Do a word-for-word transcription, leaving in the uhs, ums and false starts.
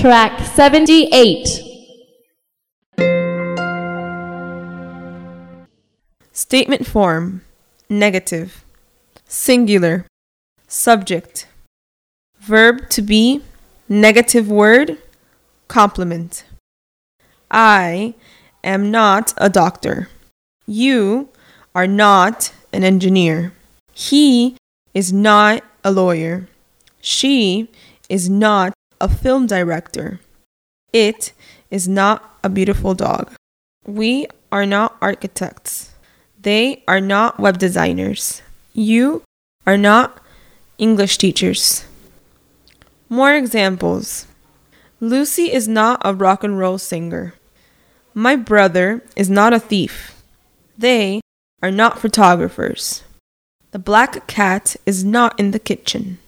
Track seventy-eight. Statement form. Negative. Singular. Subject. Verb to be. Negative word. Complement. I am not a doctor. You are not an engineer. He is not a lawyer. She is not a film director. It is not a beautiful dog. We are not architects. They are not web designers. You are not English teachers. More examples. Lucy is not a rock and roll singer. My brother is not a thief. They are not photographers. The black cat is not in the kitchen.